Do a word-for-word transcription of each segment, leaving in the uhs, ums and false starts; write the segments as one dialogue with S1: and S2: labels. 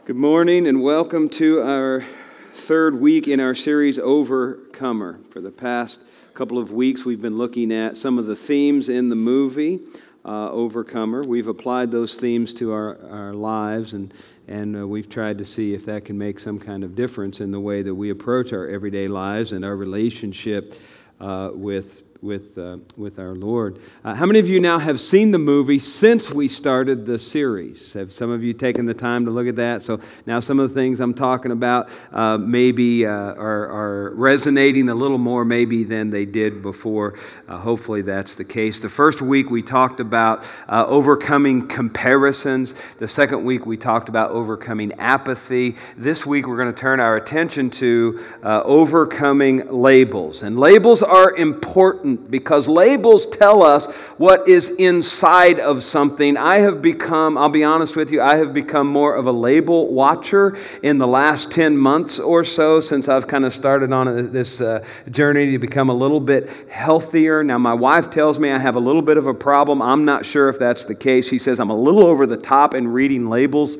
S1: Good morning and welcome to our third week in our series, Overcomer. For the past couple of weeks, we've been looking at some of the themes in the movie, uh, Overcomer. We've applied those themes to our, our lives, and, and uh, we've tried to see if that can make some kind of difference in the way that we approach our everyday lives and our relationship uh, with with uh, with our Lord. Uh, how many of you now have seen the movie since we started the series? Have some of you taken the time to look at that? So now some of the things I'm talking about uh, maybe uh, are, are resonating a little more maybe than they did before. Uh, hopefully that's the case. The first week we talked about uh, overcoming comparisons. The second week we talked about overcoming apathy. This week we're going to turn our attention to uh, overcoming labels. And labels are important because labels tell us what is inside of something. I have become, I'll be honest with you, I have become more of a label watcher in the last ten months or so since I've kind of started on this uh, journey to become a little bit healthier. Now, my wife tells me I have a little bit of a problem. I'm not sure if that's the case. She says I'm a little over the top in reading labels.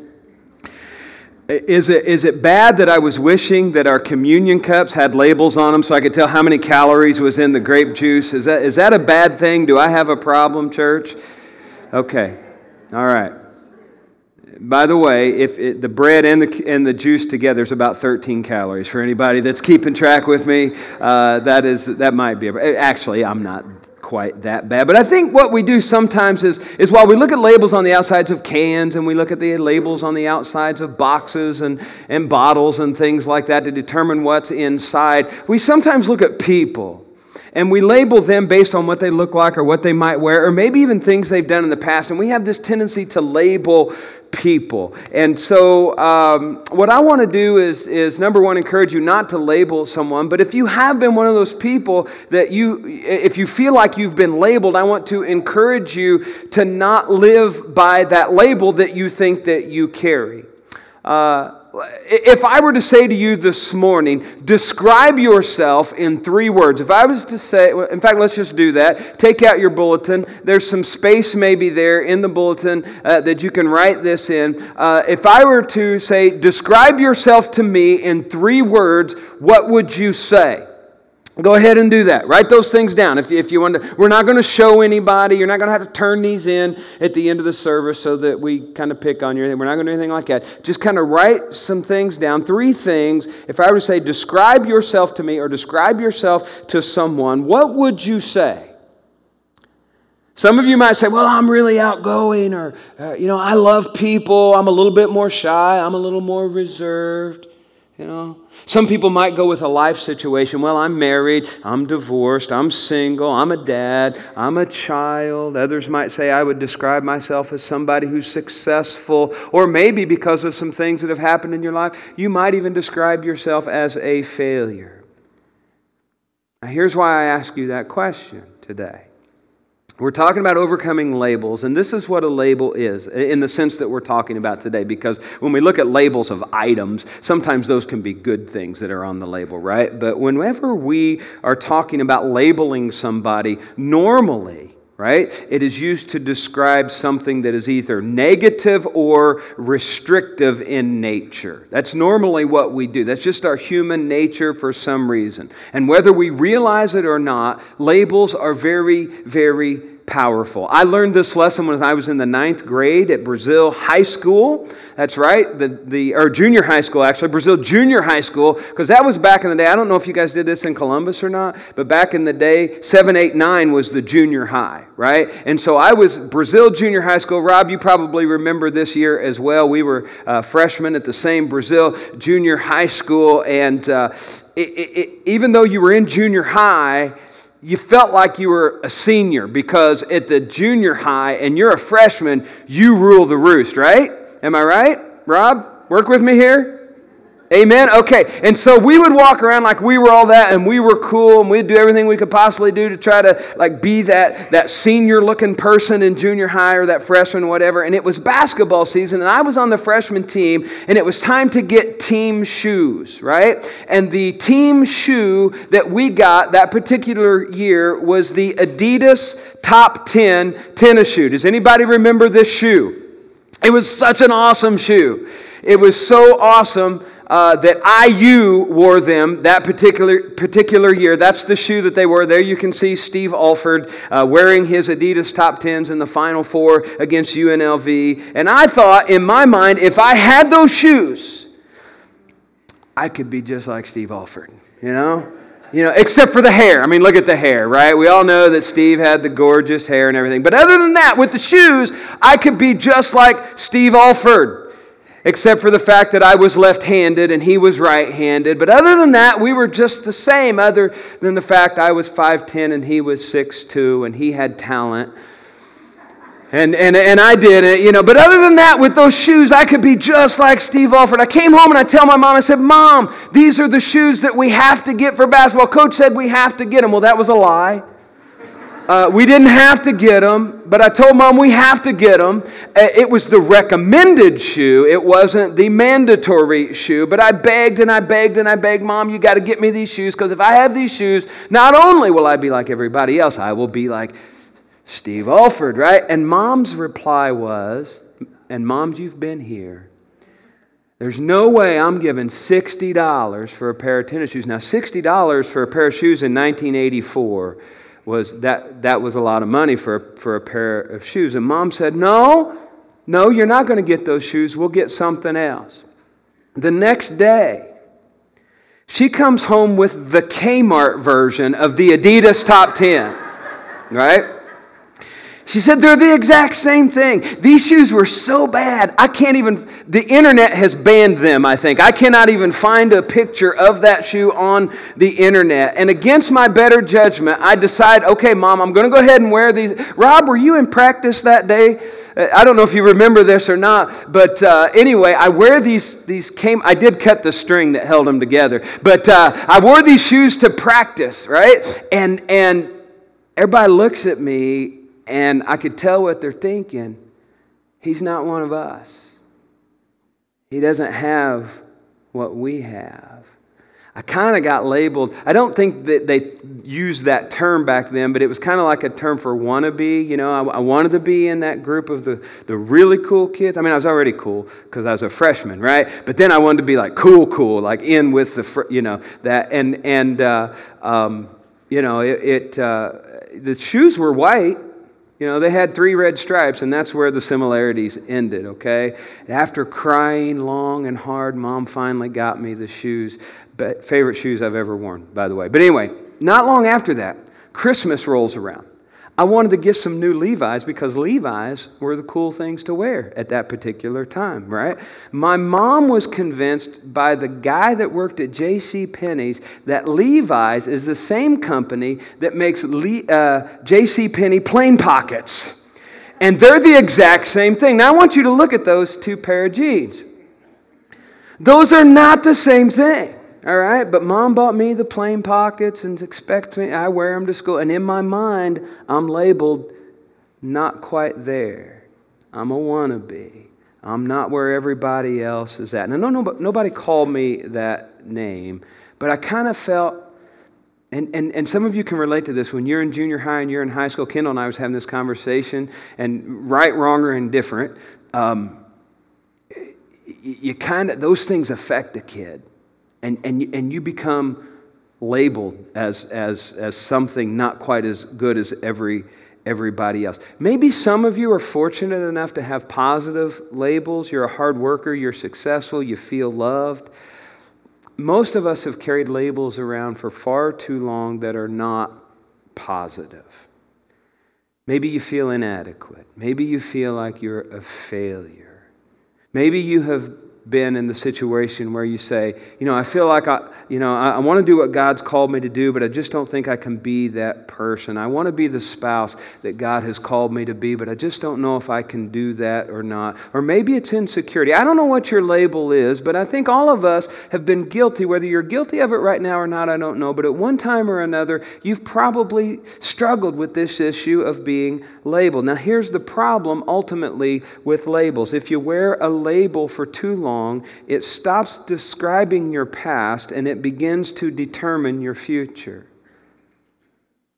S1: Is it is it bad that I was wishing that our communion cups had labels on them so I could tell how many calories was in the grape juice? Is that is that a bad thing? Do I have a problem, church? Okay, all right. By the way, if it, the bread and the and the juice together is about thirteen calories for anybody that's keeping track with me, uh, that is that might be a, actually I'm not quite that bad. But I think what we do sometimes is, is while we look at labels on the outsides of cans and we look at the labels on the outsides of boxes and, and bottles and things like that to determine what's inside, we sometimes look at people and we label them based on what they look like or what they might wear or maybe even things they've done in the past. And we have this tendency to label people. And so um, what I want to do is, is, number one, encourage you not to label someone. But if you have been one of those people that you, if you feel like you've been labeled, I want to encourage you to not live by that label that you think that you carry. Uh, If I were to say to you this morning, describe yourself in three words. If I was to say, in fact, let's just do that. Take out your bulletin. There's some space maybe there in the bulletin uh, that you can write this in. Uh, if I were to say, describe yourself to me in three words, what would you say? Go ahead and do that. Write those things down. If, if you want to, we're not going to show anybody. You're not going to have to turn these in at the end of the service so that we kind of pick on you. We're not going to do anything like that. Just kind of write some things down. Three things. If I were to say, describe yourself to me or describe yourself to someone, what would you say? Some of you might say, well, I'm really outgoing, or, uh, you know, I love people. I'm a little bit more shy. I'm a little more reserved. You know, some people might go with a life situation. Well, I'm married, I'm divorced, I'm single, I'm a dad, I'm a child. Others might say I would describe myself as somebody who's successful, or maybe because of some things that have happened in your life, you might even describe yourself as a failure. Now, here's why I ask you that question today. We're talking about overcoming labels, and this is what a label is in the sense that we're talking about today, because when we look at labels of items, sometimes those can be good things that are on the label, right? But whenever we are talking about labeling somebody, normally, right, it is used to describe something that is either negative or restrictive in nature. That's normally what we do. That's just our human nature for some reason. And whether we realize it or not, labels are very, very powerful. I learned this lesson when I was in the ninth grade at Brazil High School. That's right, the the or junior high school actually, Brazil Junior High School, because that was back in the day. I don't know if you guys did this in Columbus or not, but back in the day, seven, eight, nine was the junior high, right? And so I was Brazil Junior High School. Rob, you probably remember this year as well. We were uh, freshmen at the same Brazil Junior High School, and uh, it, it, it, even though you were in junior high, you felt like you were a senior because at the junior high and you're a freshman, you rule the roost, right? Am I right? Rob, work with me here? Amen? Okay, and so we would walk around like we were all that and we were cool and we'd do everything we could possibly do to try to like be that, that senior-looking person in junior high or that freshman, whatever. And it was basketball season and I was on the freshman team and it was time to get team shoes, right? And the team shoe that we got that particular year was the Adidas Top ten tennis shoe. Does anybody remember this shoe? It was such an awesome shoe. It was so awesome uh, that I U wore them that particular particular year. That's the shoe that they wore. There you can see Steve Alford uh, wearing his Adidas top tens in the Final Four against U N L V. And I thought, in my mind, if I had those shoes, I could be just like Steve Alford, you know? You know, except for the hair. I mean, look at the hair, right? We all know that Steve had the gorgeous hair and everything. But other than that, with the shoes, I could be just like Steve Alford, except for the fact that I was left-handed and he was right-handed. But other than that, we were just the same, other than the fact I was five ten and he was six two and he had talent. And, and and I did it, you know. But other than that, with those shoes, I could be just like Steve Alford. I came home and I tell my mom, I said, Mom, these are the shoes that we have to get for basketball. Coach said we have to get them. Well, that was a lie. Uh, we didn't have to get them, but I told Mom we have to get them. It was the recommended shoe. It wasn't the mandatory shoe. But I begged and I begged and I begged, Mom, you got to get me these shoes, because if I have these shoes, not only will I be like everybody else, I will be like Steve Alford, right? And Mom's reply was, and moms, you've been here, there's no way I'm giving sixty dollars for a pair of tennis shoes. Now, sixty dollars for a pair of shoes in nineteen eighty-four, was that that was a lot of money for, for a pair of shoes. And Mom said, no, no, you're not going to get those shoes. We'll get something else. The next day, she comes home with the Kmart version of the Adidas Top ten, right? She said they're the exact same thing. These shoes were so bad, I can't even, the internet has banned them, I think. I cannot even find a picture of that shoe on the internet. And against my better judgment, I decide, okay, Mom, I'm going to go ahead and wear these. Rob, were you in practice that day? I don't know if you remember this or not, but uh, anyway, I wear these, these came, I did cut the string that held them together, but uh, I wore these shoes to practice, right? And, and everybody looks at me, and I could tell what they're thinking. He's not one of us. He doesn't have what we have. I kind of got labeled. I don't think that they used that term back then, but it was kind of like a term for wannabe. You know, I, I wanted to be in that group of the, the really cool kids. I mean, I was already cool because I was a freshman, right? But then I wanted to be like cool, cool, like in with the, fr- you know, that. And, and uh, um, you know, it, it uh, the shoes were white. You know, they had three red stripes, and that's where the similarities ended, okay? After crying long and hard, Mom finally got me the shoes. Favorite shoes I've ever worn, by the way. But anyway, not long after that, Christmas rolls around. I wanted to get some new Levi's because Levi's were the cool things to wear at that particular time, right? My mom was convinced by the guy that worked at J C Penney's that Levi's is the same company that makes Le- uh, J C Penney plain pockets. And they're the exact same thing. Now I want you to look at those two pair of jeans. Those are not the same thing. All right, but Mom bought me the plain pockets and expects me, I wear them to school. And in my mind, I'm labeled not quite there. I'm a wannabe. I'm not where everybody else is at. Now, no, no, nobody called me that name, but I kind of felt, and, and, and some of you can relate to this, when you're in junior high and you're in high school. Kendall and I was having this conversation, and right, wrong, or indifferent, um, you, you kind of, those things affect a kid. And and and you become labeled as as as something not quite as good as every everybody else. Maybe some of you are fortunate enough to have positive labels. You're a hard worker, you're successful, you feel loved. Most of us have carried labels around for far too long that are not positive. Maybe you feel inadequate. Maybe you feel like you're a failure. Maybe you have been in the situation where you say, you know, I feel like I, you know, I, I want to do what God's called me to do, but I just don't think I can be that person. I want to be the spouse that God has called me to be, but I just don't know if I can do that or not. Or maybe it's insecurity. I don't know what your label is, but I think all of us have been guilty. Whether you're guilty of it right now or not, I don't know. But at one time or another, you've probably struggled with this issue of being labeled. Now, here's the problem ultimately with labels. If you wear a label for too long, it stops describing your past and it begins to determine your future.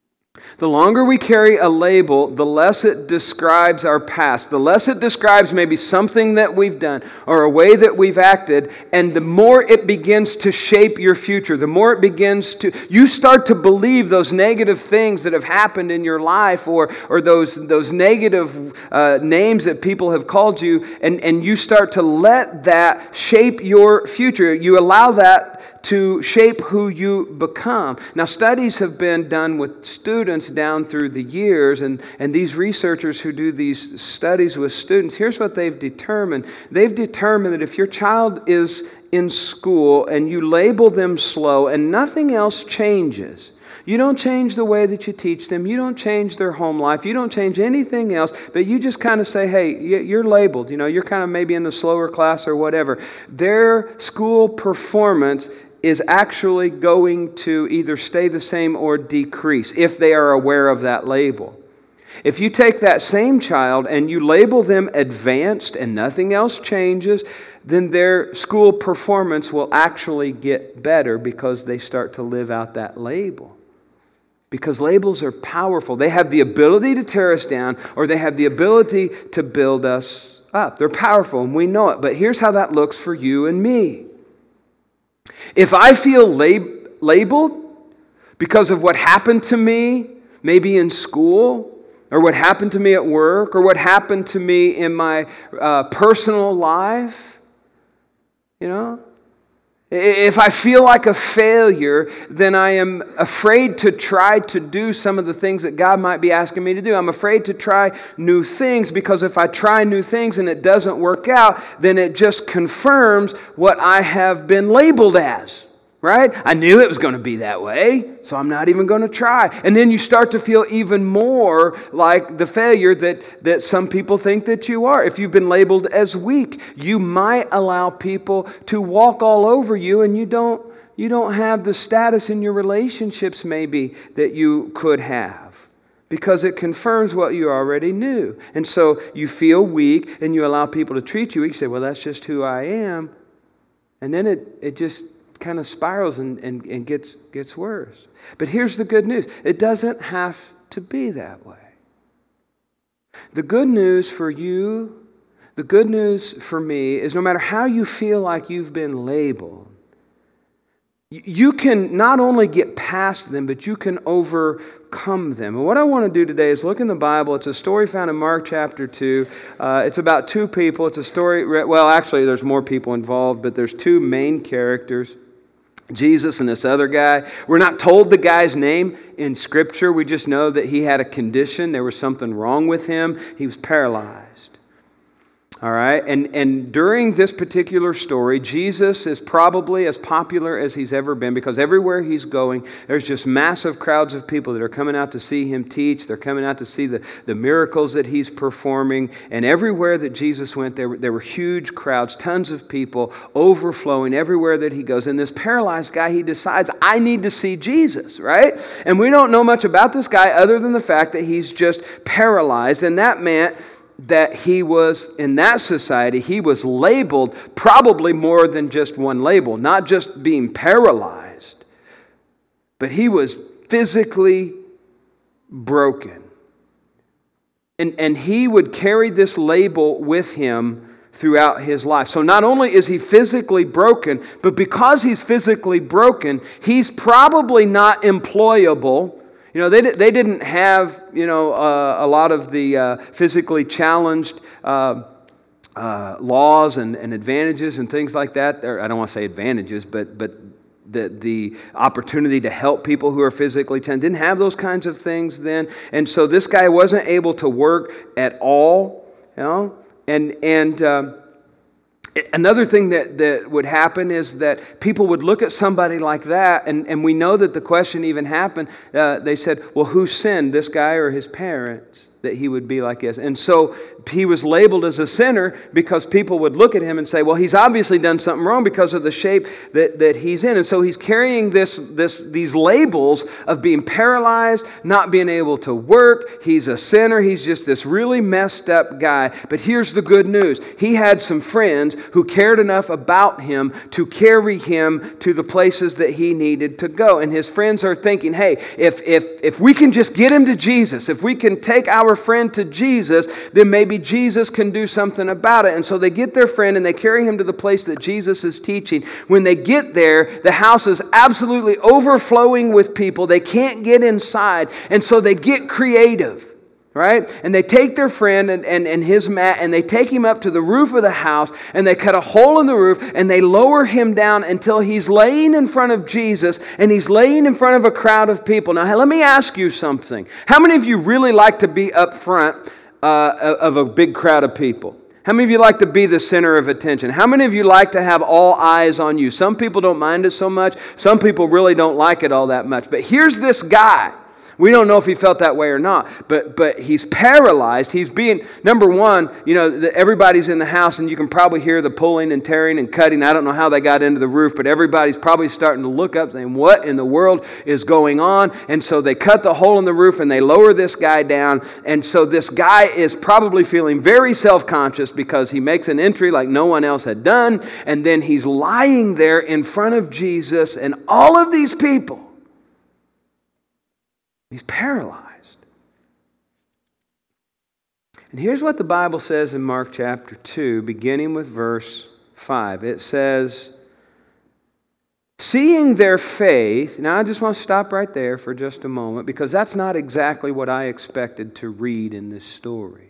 S1: The longer we carry a label, the less it describes our past. The less it describes maybe something that we've done or a way that we've acted, and the more it begins to shape your future, the more it begins to, you start to believe those negative things that have happened in your life, or or those, those negative uh, names that people have called you, and, and you start to let that shape your future. You allow that to shape who you become. Now, studies have been done with students down through the years, and, and these researchers who do these studies with students, here's what they've determined. They've determined that if your child is in school and you label them slow and nothing else changes, you don't change the way that you teach them, you don't change their home life, you don't change anything else, but you just kind of say, hey, you're labeled, you know, you're kind of maybe in the slower class or whatever. Their school performance is actually going to either stay the same or decrease if they are aware of that label. If you take that same child and you label them advanced and nothing else changes, then their school performance will actually get better because they start to live out that label. Because labels are powerful. They have the ability to tear us down, or they have the ability to build us up. They're powerful and we know it. But here's how that looks for you and me. If I feel lab- labeled because of what happened to me, maybe in school, or what happened to me at work, or what happened to me in my uh, personal life, you know, if I feel like a failure, then I am afraid to try to do some of the things that God might be asking me to do. I'm afraid to try new things, because if I try new things and it doesn't work out, then it just confirms what I have been labeled as. Right? I knew it was going to be that way, so I'm not even going to try. And then you start to feel even more like the failure that, that some people think that you are. If you've been labeled as weak, you might allow people to walk all over you, and you don't, you don't have the status in your relationships maybe that you could have, because it confirms what you already knew. And so you feel weak and you allow people to treat you weak. You say, well, that's just who I am. And then it, it just kind of spirals and, and, and gets gets worse. But here's the good news. It doesn't have to be that way. The good news for you, the good news for me, is no matter how you feel like you've been labeled, you can not only get past them, but you can overcome them. And what I want to do today is look in the Bible. It's a story found in Mark chapter two. Uh, it's about two people. It's a story, well, actually, there's more people involved, but there's two main characters, Jesus and this other guy. We're not told the guy's name in Scripture. We just know that he had a condition. There was something wrong with him. He was paralyzed. All right, and, and during this particular story, Jesus is probably as popular as he's ever been, because everywhere he's going, there's just massive crowds of people that are coming out to see him teach. They're coming out to see the, the miracles that he's performing. And everywhere that Jesus went, there were, there were huge crowds, tons of people overflowing everywhere that he goes. And this paralyzed guy, he decides, I need to see Jesus, right? And we don't know much about this guy other than the fact that he's just paralyzed. And that meant that he was, in that society, he was labeled probably more than just one label. Not just being paralyzed, but he was physically broken. And, and he would carry this label with him throughout his life. So not only is he physically broken, but because he's physically broken, he's probably not employable. You know, they they didn't have, you know, uh, a lot of the uh, physically challenged uh, uh, laws and, and advantages and things like that. Or I don't want to say advantages, but but the the opportunity to help people who are physically challenged. Didn't have those kinds of things then. And so this guy wasn't able to work at all, you know. And, and um, another thing that, that would happen is that people would look at somebody like that, and, and we know that the question even happened. Uh, they said, well, who sinned, this guy or his parents? that he would be like this. And so he was labeled as a sinner because people would look at him and say, well, he's obviously done something wrong because of the shape that, that he's in. And so he's carrying this, this, these labels of being paralyzed, not being able to work. He's a sinner. He's just this really messed up guy. But here's the good news. He had some friends who cared enough about him to carry him to the places that he needed to go. And his friends are thinking, hey, if, if, if we can just get him to Jesus, if we can take our friend to Jesus, then maybe Jesus can do something about it. And so they get their friend and they carry him to the place that Jesus is teaching. When they get there, the house is absolutely overflowing with people. They can't get inside. And so they get creative, right? And they take their friend and, and, and his mat and they take him up to the roof of the house and they cut a hole in the roof and they lower him down until he's laying in front of Jesus and he's laying in front of a crowd of people. Now, let me ask you something. How many of you really like to be up front uh, of a big crowd of people? How many of you like to be the center of attention? How many of you like to have all eyes on you? Some people don't mind it so much. Some people really don't like it all that much. But here's this guy. We don't know if he felt that way or not, but but he's paralyzed. He's being, number one, you know, the, everybody's in the house and you can probably hear the pulling and tearing and cutting. I don't know how they got into the roof, but everybody's probably starting to look up saying, what in the world is going on? And so they cut the hole in the roof and they lower this guy down. And so this guy is probably feeling very self-conscious because he makes an entry like no one else had done. And then he's lying there in front of Jesus and all of these people. He's paralyzed. And here's what the Bible says in Mark chapter two, beginning with verse five. It says, seeing their faith. Now I just want to stop right there for just a moment because that's not exactly what I expected to read in this story.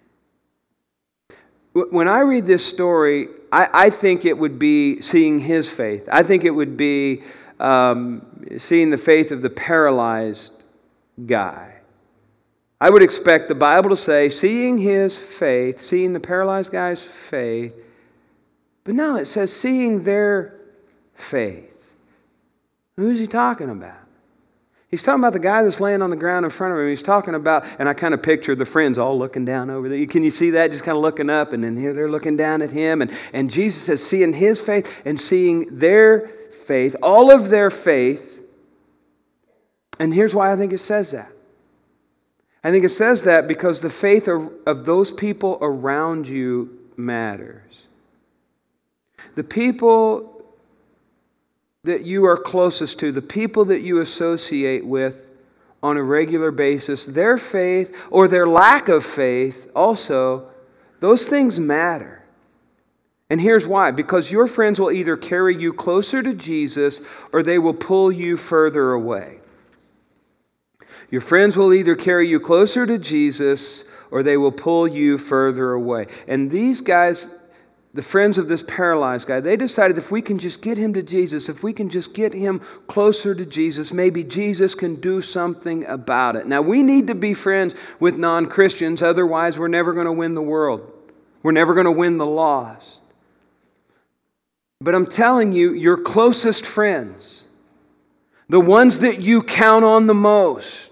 S1: When I read this story, I, I think it would be seeing his faith. I think it would be um, seeing the faith of the paralyzed guy. I would expect the Bible to say, seeing his faith, seeing the paralyzed guy's faith, but no, it says seeing their faith. Who's he talking about? He's talking about the guy that's laying on the ground in front of him. He's talking about, and I kind of picture the friends all looking down over there. Can you see that? Just kind of looking up, and then here they're looking down at him. And, and Jesus says, seeing his faith and seeing their faith, all of their faith. And here's why I think it says that. I think it says that because the faith of, of those people around you matters. The people that you are closest to, the people that you associate with on a regular basis, their faith or their lack of faith also, those things matter. And here's why. Because your friends will either carry you closer to Jesus or they will pull you further away. Your friends will either carry you closer to Jesus or they will pull you further away. And these guys, the friends of this paralyzed guy, they decided if we can just get him to Jesus, if we can just get him closer to Jesus, maybe Jesus can do something about it. Now, we need to be friends with non-Christians, otherwise we're never going to win the world. We're never going to win the lost. But I'm telling you, your closest friends, the ones that you count on the most,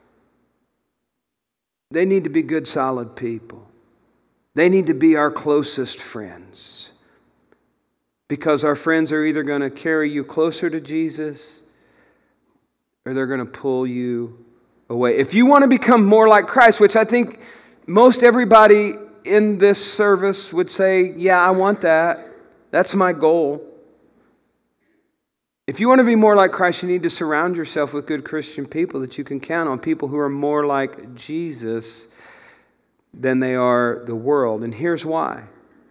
S1: they need to be good, solid people. They need to be our closest friends. Because our friends are either going to carry you closer to Jesus or they're going to pull you away. If you want to become more like Christ, which I think most everybody in this service would say, yeah, I want that. That's my goal. If you want to be more like Christ, you need to surround yourself with good Christian people that you can count on, people who are more like Jesus than they are the world. And here's why.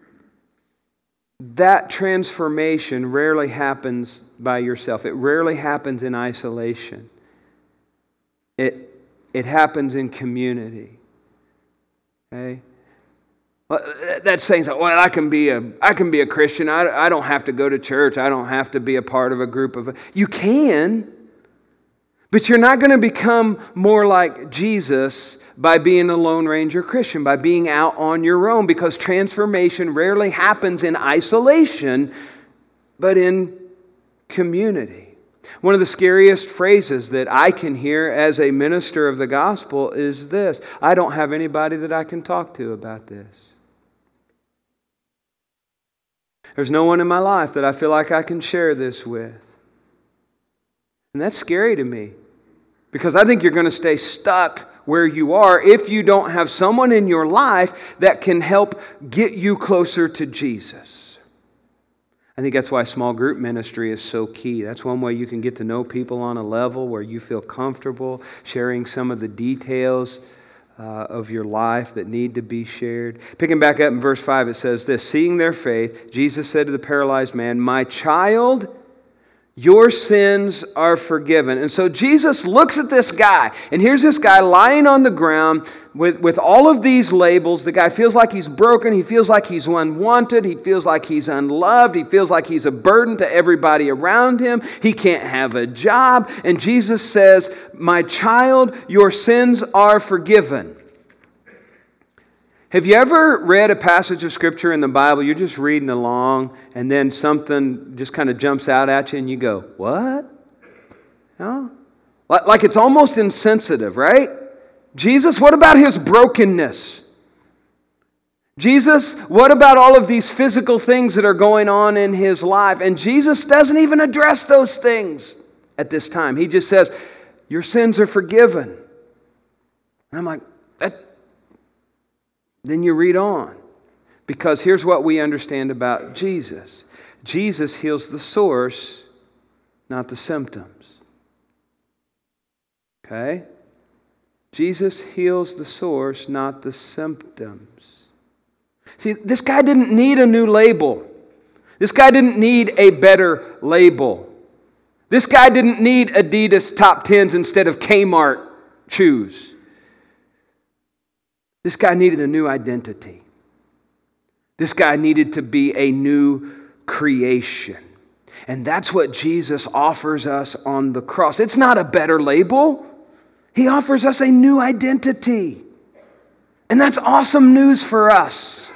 S1: That transformation rarely happens by yourself. It rarely happens in isolation. It, it happens in community. Okay? That's saying, well, I can be a, I can be a Christian. I, I don't have to go to church. I don't have to be a part of a group of... You can, but you're not going to become more like Jesus by being a Lone Ranger Christian, by being out on your own, because transformation rarely happens in isolation, but in community. One of the scariest phrases that I can hear as a minister of the gospel is this: I don't have anybody that I can talk to about this. There's no one in my life that I feel like I can share this with. And that's scary to me, because I think you're going to stay stuck where you are if you don't have someone in your life that can help get you closer to Jesus. I think that's why small group ministry is so key. That's one way you can get to know people on a level where you feel comfortable sharing some of the details uh, of your life that need to be shared. Picking back up in verse five, it says this: seeing their faith, Jesus said to the paralyzed man, "My child, your sins are forgiven." And so Jesus looks at this guy, and here's this guy lying on the ground with, with all of these labels. The guy feels like he's broken. He feels like he's unwanted. He feels like he's unloved. He feels like he's a burden to everybody around him. He can't have a job. And Jesus says, "My child, your sins are forgiven." Have you ever read a passage of Scripture in the Bible, you're just reading along, and then something just kind of jumps out at you, and you go, "What?" No? Like it's almost insensitive, right? Jesus, what about His brokenness? Jesus, what about all of these physical things that are going on in His life? And Jesus doesn't even address those things at this time. He just says, "Your sins are forgiven." And I'm like, that... Then you read on, because here's what we understand about Jesus. Jesus heals the source, not the symptoms. Okay? Jesus heals the source, not the symptoms. See, this guy didn't need a new label. This guy didn't need a better label. This guy didn't need Adidas top tens instead of Kmart shoes. This guy needed a new identity. This guy needed to be a new creation. And that's what Jesus offers us on the cross. It's not a better label. He offers us a new identity. And that's awesome news for us.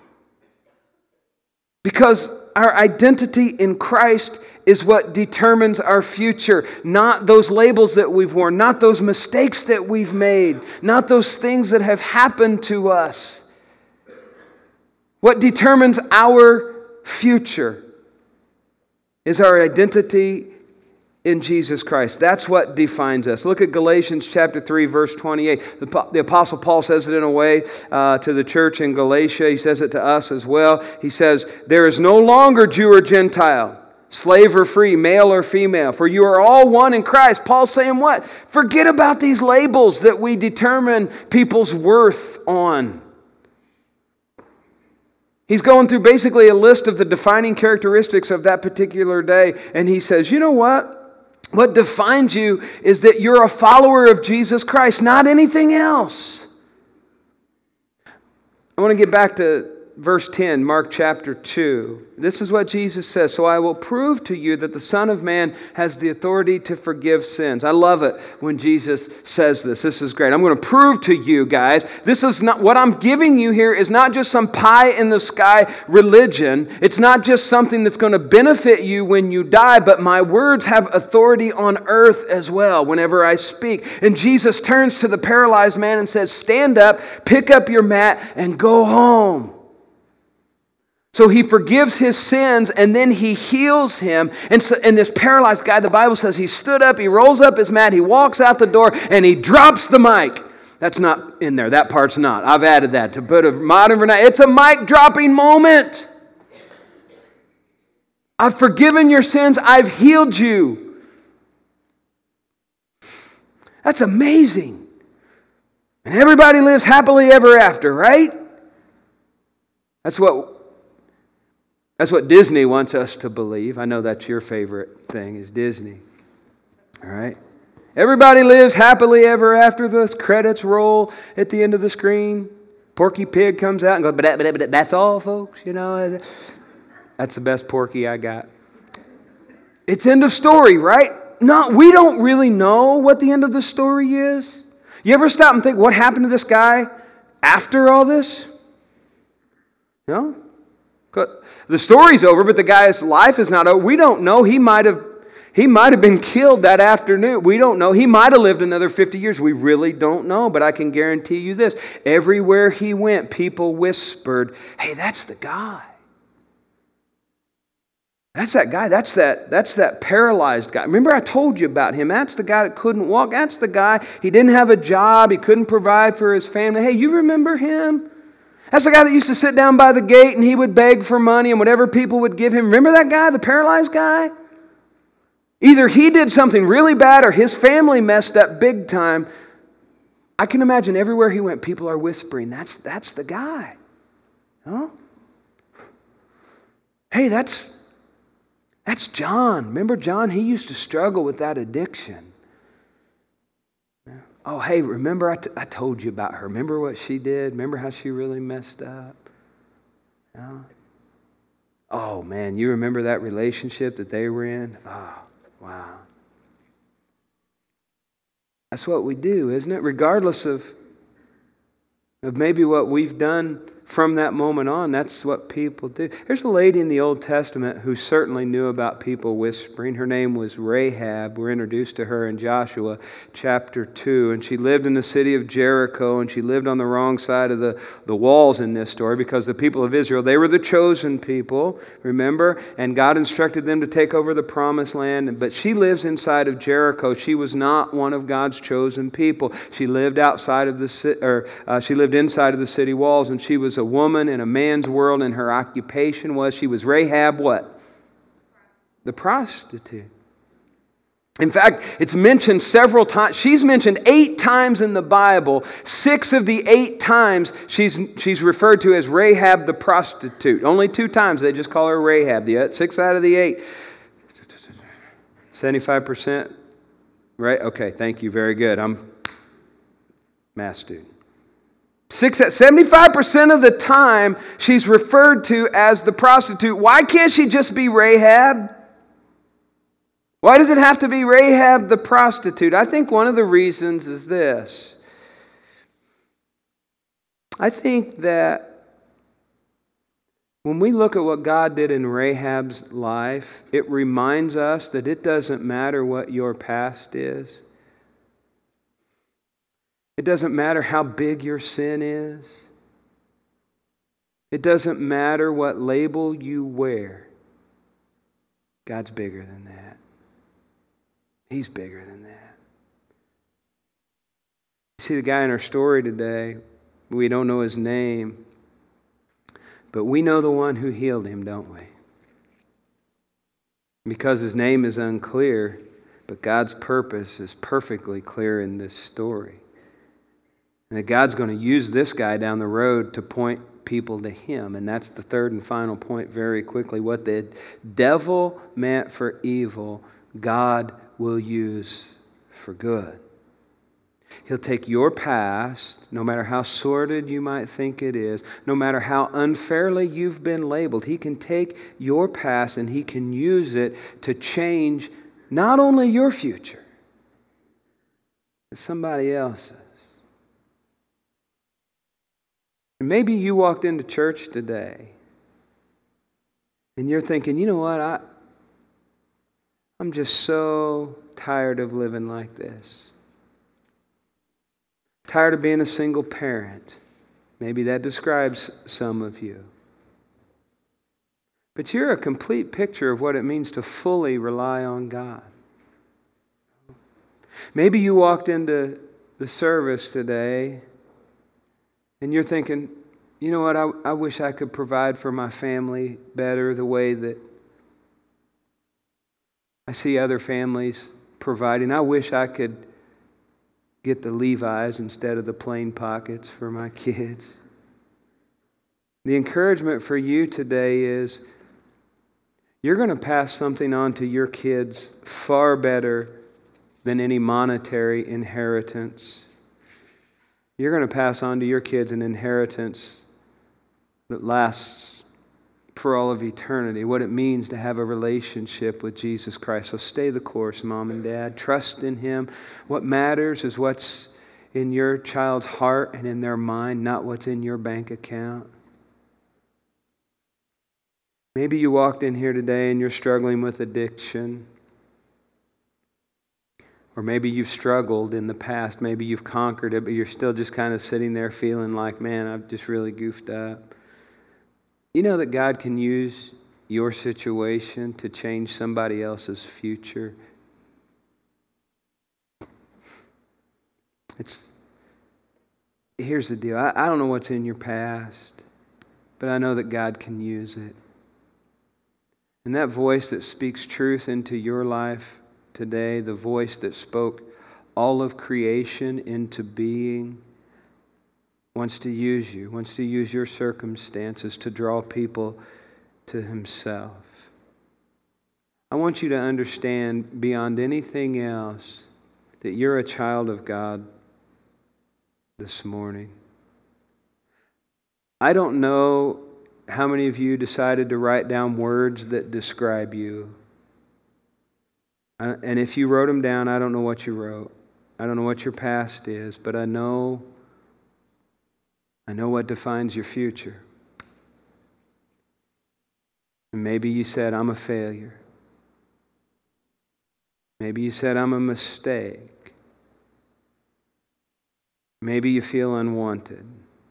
S1: Because our identity in Christ is what determines our future. Not those labels that we've worn, not those mistakes that we've made, not those things that have happened to us. What determines our future is our identity in Jesus Christ. That's what defines us. Look at Galatians chapter three, verse twenty-eight. The, the Apostle Paul says it in a way uh, to the church in Galatia. He says it to us as well. He says, "There is no longer Jew or Gentile, slave or free, male or female, for you are all one in Christ." Paul's saying what? Forget about these labels that we determine people's worth on. He's going through basically a list of the defining characteristics of that particular day, and he says, you know what? What defines you is that you're a follower of Jesus Christ, not anything else. I want to get back to verse ten, Mark chapter two. This is what Jesus says: "So I will prove to you that the Son of Man has the authority to forgive sins." I love it when Jesus says this. This is great. I'm going to prove to you guys, this is not, what I'm giving you here is not just some pie in the sky religion. It's not just something that's going to benefit you when you die, but my words have authority on earth as well whenever I speak. And Jesus turns to the paralyzed man and says, "Stand up, pick up your mat, and go home." So He forgives his sins, and then He heals him. And, so, and this paralyzed guy, the Bible says he stood up, he rolls up his mat, he walks out the door, and he drops the mic. That's not in there. That part's not. I've added that to put a modern vernacular. It's a mic dropping moment. I've forgiven your sins. I've healed you. That's amazing. And everybody lives happily ever after, right? That's what That's what Disney wants us to believe. I know that's your favorite thing, is Disney. All right? Everybody lives happily ever after. The credits roll at the end of the screen. Porky Pig comes out and goes, "But that, but that's all, folks." You know, that's the best Porky I got. It's end of story, right? No, we don't really know what the end of the story is. You ever stop and think, what happened to this guy after all this? No? The story's over, but the guy's life is not over. We don't know. He might have He might have been killed that afternoon. We don't know. He might have lived another fifty years. We really don't know. But I can guarantee you this. Everywhere he went, people whispered, hey, that's the guy. That's that guy. That's that, that's that paralyzed guy. Remember I told you about him. That's the guy that couldn't walk. That's the guy. He didn't have a job. He couldn't provide for his family. Hey, you remember him? That's the guy that used to sit down by the gate and he would beg for money and whatever people would give him. Remember that guy, the paralyzed guy? Either he did something really bad or his family messed up big time. I can imagine everywhere he went, people are whispering, that's, that's the guy. Huh? Hey, that's, that's John. Remember John? He used to struggle with that addiction. Oh, hey, remember I, t- I told you about her. Remember what she did? Remember how she really messed up? Yeah. Oh, man, you remember that relationship that they were in? Oh. Wow. That's what we do, isn't it? Regardless of, of maybe what we've done from that moment on, that's what people do. There's a lady in the Old Testament who certainly knew about people whispering. Her name was Rahab. We're introduced to her in Joshua chapter two. And she lived in the city of Jericho, and she lived on the wrong side of the, the walls in this story because the people of Israel, they were the chosen people, remember? And God instructed them to take over the promised land. But she lives inside of Jericho. She was not one of God's chosen people. She lived outside of the city, or uh, she lived inside of the city walls, and she was a woman in a man's world, and her occupation was, she was Rahab what? The prostitute. In fact, it's mentioned several times. She's mentioned eight times in the Bible. Six of the eight times she's she's referred to as Rahab the prostitute. Only two times they just call her Rahab. The six out of the eight. seventy-five percent. Right? Okay, thank you. Very good. I'm math student. Six, seventy-five percent of the time she's referred to as the prostitute. Why can't she just be Rahab? Why does it have to be Rahab the prostitute? I think one of the reasons is this. I think that when we look at what God did in Rahab's life, it reminds us that it doesn't matter what your past is. It doesn't matter how big your sin is. It doesn't matter what label you wear. God's bigger than that. He's bigger than that. You see the guy in our story today, we don't know his name, but we know the one who healed him, don't we? Because his name is unclear, but God's purpose is perfectly clear in this story. And that God's going to use this guy down the road to point people to Him. And that's the third and final point very quickly. What the devil meant for evil, God will use for good. He'll take your past, no matter how sordid you might think it is, no matter how unfairly you've been labeled, He can take your past and He can use it to change not only your future, but somebody else's. And maybe you walked into church today and you're thinking, you know what, I, I'm just so tired of living like this. Tired of being a single parent. Maybe that describes some of you. But you're a complete picture of what it means to fully rely on God. Maybe you walked into the service today and you're thinking, you know what, I, I wish I could provide for my family better the way that I see other families providing. I wish I could get the Levi's instead of the plain pockets for my kids. The encouragement for you today is you're going to pass something on to your kids far better than any monetary inheritance. You're going to pass on to your kids an inheritance that lasts for all of eternity, what it means to have a relationship with Jesus Christ. So stay the course, Mom and Dad. Trust in Him. What matters is what's in your child's heart and in their mind, not what's in your bank account. Maybe you walked in here today and you're struggling with addiction. Or maybe you've struggled in the past. Maybe you've conquered it, but you're still just kind of sitting there feeling like, man, I've just really goofed up. You know that God can use your situation to change somebody else's future. It's here's the deal. I, I don't know what's in your past, but I know that God can use it. And that voice that speaks truth into your life today, the voice that spoke all of creation into being, wants to use you, wants to use your circumstances to draw people to Himself. I want you to understand beyond anything else that you're a child of God this morning. I don't know how many of you decided to write down words that describe you. And if you wrote them down, I don't know what you wrote. I don't know what your past is, but I know, I know what defines your future. And maybe you said, I'm a failure. Maybe you said, I'm a mistake. Maybe you feel unwanted.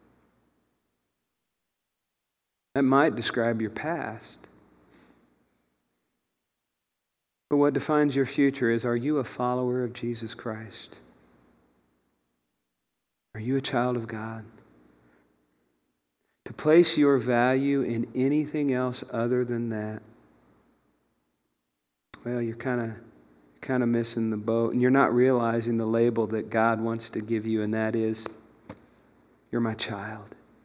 S1: That might describe your past. But what defines your future is, are you a follower of Jesus Christ? Are you a child of God? To place your value in anything else other than that, well, you're kind of kind of missing the boat, and you're not realizing the label that God wants to give you, and that is, you're my child.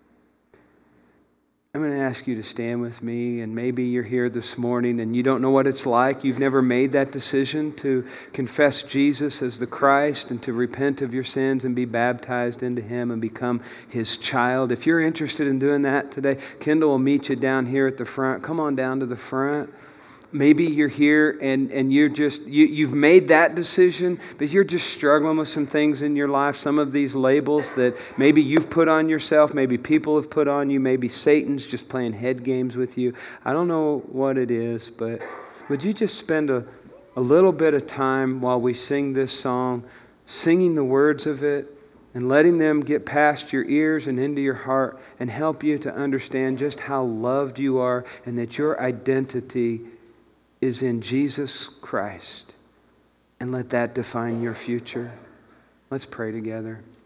S1: I'm going to ask you to stand with me, and maybe you're here this morning and you don't know what it's like. You've never made that decision to confess Jesus as the Christ and to repent of your sins and be baptized into Him and become His child. If you're interested in doing that today, Kendall will meet you down here at the front. Come on down to the front. Maybe you're here and, and you're just, you, you've made that decision, but you're just struggling with some things in your life, some of these labels that maybe you've put on yourself, maybe people have put on you, maybe Satan's just playing head games with you. I don't know what it is, but would you just spend a, a little bit of time while we sing this song, singing the words of it, and letting them get past your ears and into your heart and help you to understand just how loved you are and that your identity is in Jesus Christ, and let that define your future. Let's pray together.